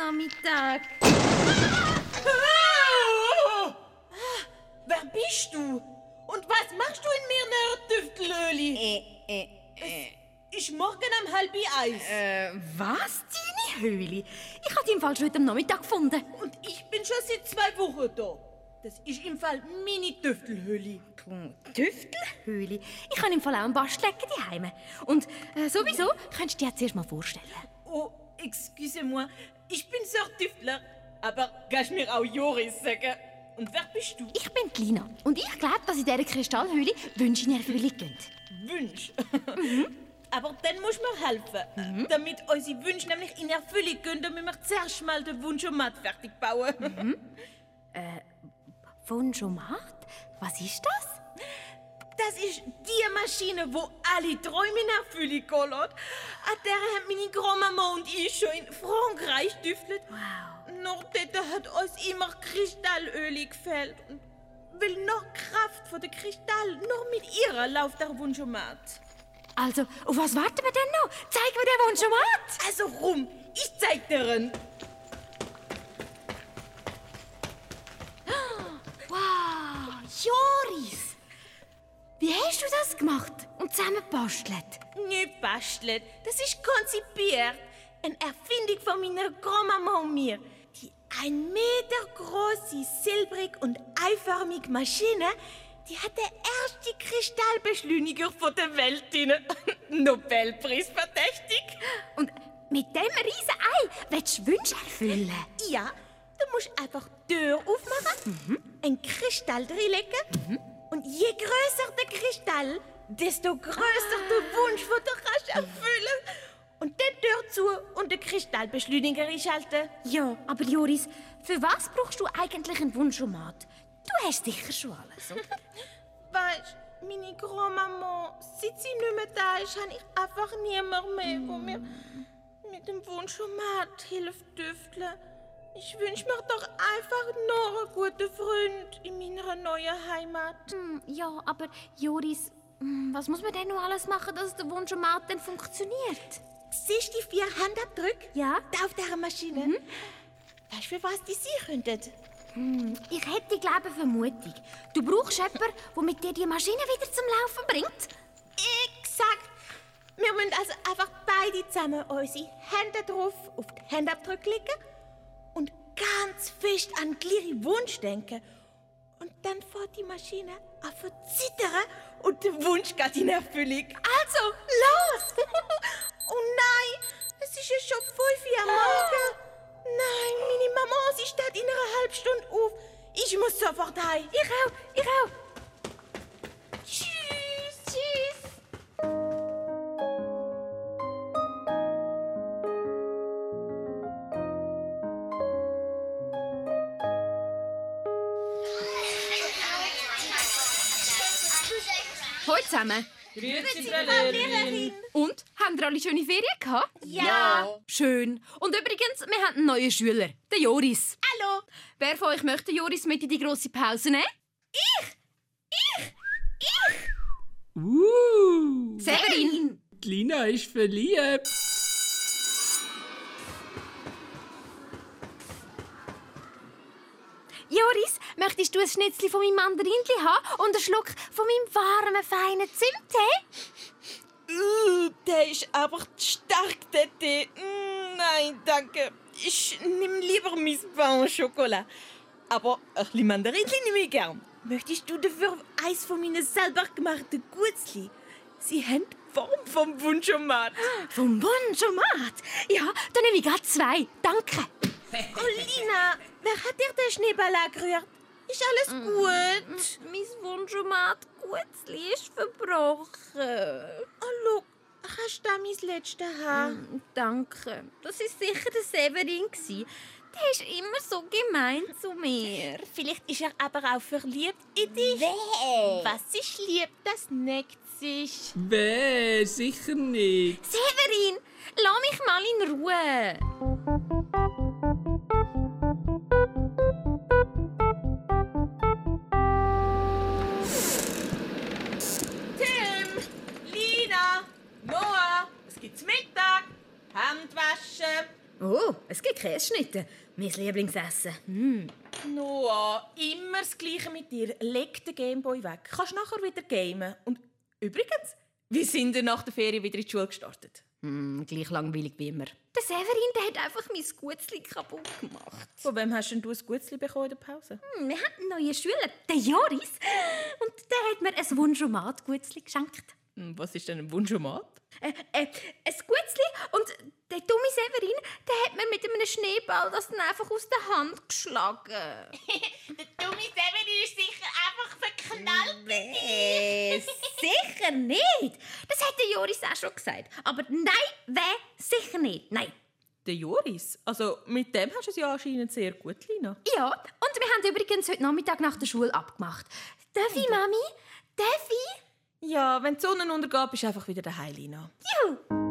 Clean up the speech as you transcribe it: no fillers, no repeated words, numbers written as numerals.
Nachmittag. Wer bist du? Und was machst du in mir, Tüftelöli? Ist morgen um 12:30. Was? Deine Höhle? Ich habe die im Fall schon heute am Nachmittag gefunden. Und ich bin schon seit 2 Wochen da. Das ist im Fall meine Tüftelhöhle. Tüftelhöhle? Ich habe im Fall auch einen Bastlecken daheim. Und sowieso könntest du dir zuerst mal vorstellen. Oh, excusez-moi. Ich bin Sir Tüftler. Aber kannst du mir auch Joris sagen? Und wer bist du? Ich bin die Lina. Und ich glaube, dass in dieser Kristallhöhle Wünsche in Erfüllung gehen. Wünsch? Aber dann musst du mir helfen. Damit unsere Wünsche nämlich in Erfüllung gehen, dann müssen wir zuerst mal den Wunsch-O-Mat fertig bauen. Wunsch-O-Mat? Was ist das? Das ist die Maschine, wo alle Träume in Erfüllung gehen lässt. An der haben meine Großmama und ich schon in Frankreich getüftelt. Wow. Noch dort hat uns immer Kristallöl gefällt. Und weil noch Kraft von der Kristall, noch mit ihrer läuft der Wunsch-O-Mat. Also, auf was warten wir denn noch? Zeig mir den Wunsch-O-Mat! Also rum, ich zeig dir einen. Wow, Joris! Wie hast du das gemacht und zusammengebastelt? Nicht bastelt, das ist konzipiert. Eine Erfindung von meiner Großmama und mir. Die 1 Meter große, silbrig und eiförmige Maschine, die hat der erste Kristallbeschleuniger von der Welt drin. Nobelpreis verdächtig. Und mit dem riesen Ei willst du Wünsche erfüllen? Ja, du musst einfach die Tür aufmachen, einen Kristall reinlegen und je größer der Kristall, desto größer der Wunsch, den du kannst erfüllen. Und dann Tür zu und den Kristallbeschleuniger einschalten. Ja, aber Joris, für was brauchst du eigentlich einen Wunsch-O-Mat? Du hast sicher schon alles, oder? Weißt du, meine Großmama, seit sie nicht mehr da ist, habe ich einfach niemand mehr, der mir mit dem Wunsch-O-Mat hilft tüfteln. Ich wünsche mir doch einfach noch einen guten Freund in meiner neuen Heimat. Ja, aber Joris, was muss man denn noch alles machen, dass der Wunsch-O-Mat dann funktioniert? Siehst du die 4 Handabdrücke? Ja. Da auf dieser Maschine? Weißt du, für was die sein könnten? Ich hätte, glaube ich, eine Vermutung. Du brauchst jemanden, der mit dir die Maschine wieder zum Laufen bringt. Exakt. Wir müssen also einfach beide zusammen unsere Hände drauf auf die Handabdrücke legen und ganz fest an den gleichen Wunsch denken. Und dann fährt die Maschine an zu zittern und der Wunsch geht in Erfüllung. Also, los! Oh nein, es ist ja schon 5 Uhr am Morgen. Nein, meine Mama, sie steht in einer halben Stunde auf. Ich muss sofort heim. Ich auch. Tschüss. Tschüss. Hallo zusammen. Grüezi, Frau Lehrerin. Und? Haben ihr alle schöne Ferien gehabt? Ja. Schön. Und übrigens, wir haben einen neuen Schüler, den Joris. Hallo. Wer von euch möchte Joris mit in die grosse Pause nehmen? Severin! Die Lina ist verliebt. Joris, möchtest du ein Schnitzli von meinem Mandarinli haben und einen Schluck von meinem warmen, feinen Zimttee? Der ist aber stark, der Tee. Nein, danke. Ich nehme lieber mein Pain au Chocolat. Aber ein bisschen Mandarinchen nehme ich gern. Möchtest du dafür eins von meinen selber gemachten Gutzli? Sie haben die Form vom Wunsch-O-Mat. Vom Wunsch-O-Mat? Ja, dann nehme ich gerade 2. Danke. Oh, Lina, wer hat dir den Schneeball angerührt? Ist alles gut? Mein Wunsch-O-Mat Gutzli ist verbrochen. Oh, schau, kannst du da mein letztes haben? Danke. Das war sicher der Severin. Der ist immer so gemein zu mir. Vielleicht ist er aber auch verliebt in dich. Was sich liebt, das neckt sich. Wer? Sicher nicht. Severin, lass mich mal in Ruhe. Tim, Lina, Noah, es gibt's Mittag, Handwaschen. Oh, es gibt Käseschnitte. Mein Lieblingsessen. Noah, immer das Gleiche mit dir. Leg den Gameboy weg. Kannst nachher wieder gamen. Und übrigens, wie sind ihr nach der Ferien wieder in die Schule gestartet? Gleich langweilig wie immer. Der Severin, der hat einfach mein Gutzli kaputt gemacht. Von wem hast denn du ein Gutzli bekommen in der Pause? Wir haben einen neuen Schüler, den Joris. Und der hat mir ein Wunschromat-Gutzli geschenkt. Was ist denn ein Wunschromat? Ein Gutzli und der dumme Severin, der hat mir mit einem Schneeball das dann einfach aus der Hand geschlagen. Der dumme Severin ist sicher einfach verknallt. Sicher nicht. Das hat der Joris auch schon gesagt. Aber nein, sicher nicht. Nein. Der Joris? Also mit dem hast du es ja anscheinend sehr gut, Lina. Ja, und wir haben übrigens heute Nachmittag nach der Schule abgemacht. Darf ich, Mami? Darf ich? Ja, wenn die Sonne untergeht, bist du einfach wieder daheim, Lina. Juhu.